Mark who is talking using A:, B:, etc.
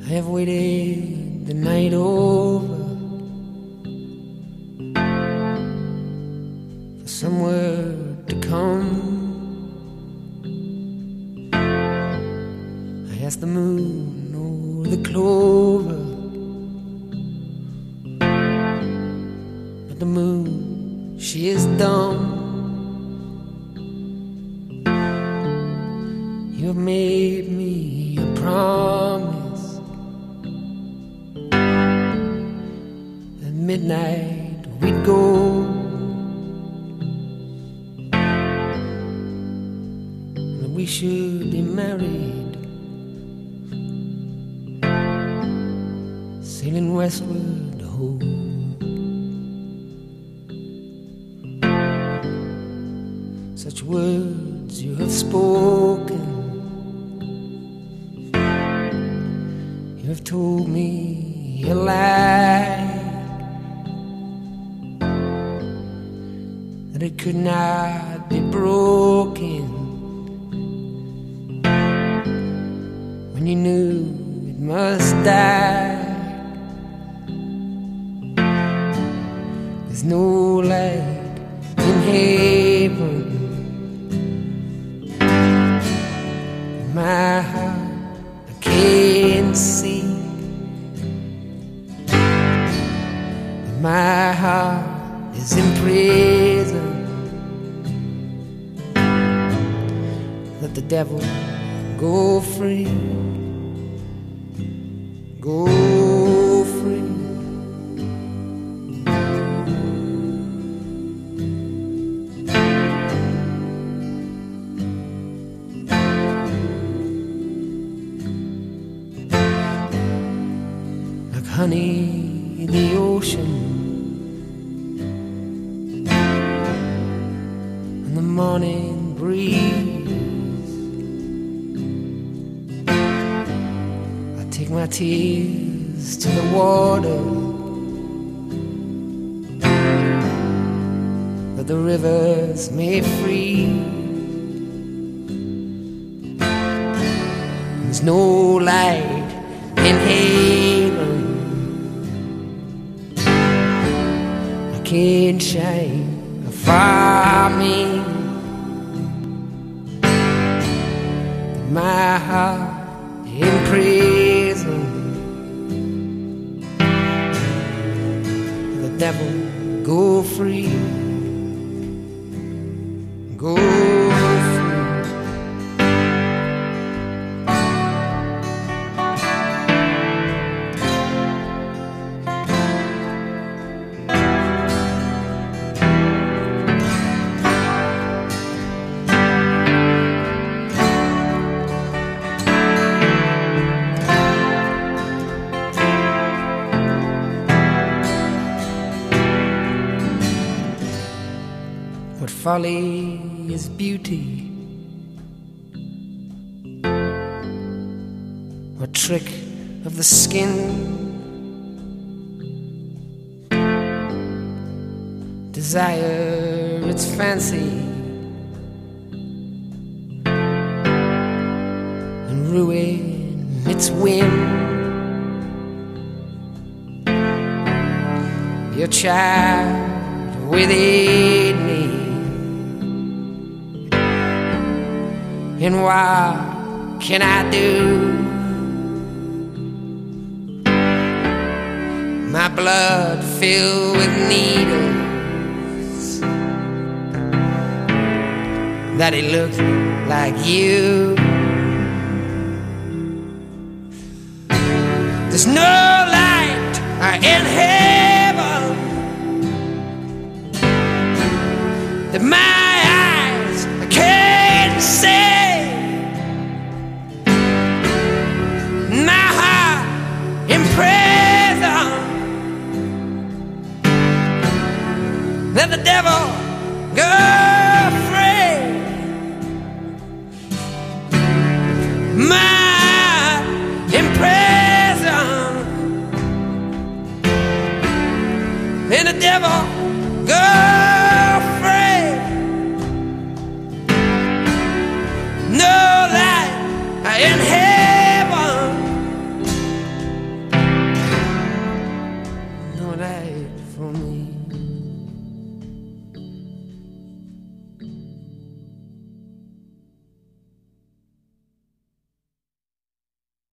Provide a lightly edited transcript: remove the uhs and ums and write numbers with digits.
A: I have waited the night over for some word to come. I asked the moon or the clover, but the moon, she is dumb. You have made me a promise. At midnight we'd go, and we should be married, sailing westward home. Such words you have spoken, you have told me a lie, that it could not be broken, when you knew it must die. There's no light in heaven, my heart I can't see. My heart is in prison. Let the devil go free, go free. Like honey in the ocean, and the morning breeze, I take my tears to the water, that the rivers may freeze. There's no light in heaven, I can't shine from me. My heart in prison, the devil go free, go free. What folly is beauty? What trick of the skin? Desire its fancy and ruin its whim. Your child within me, and what can I do? My blood filled with needles, that it looked like you.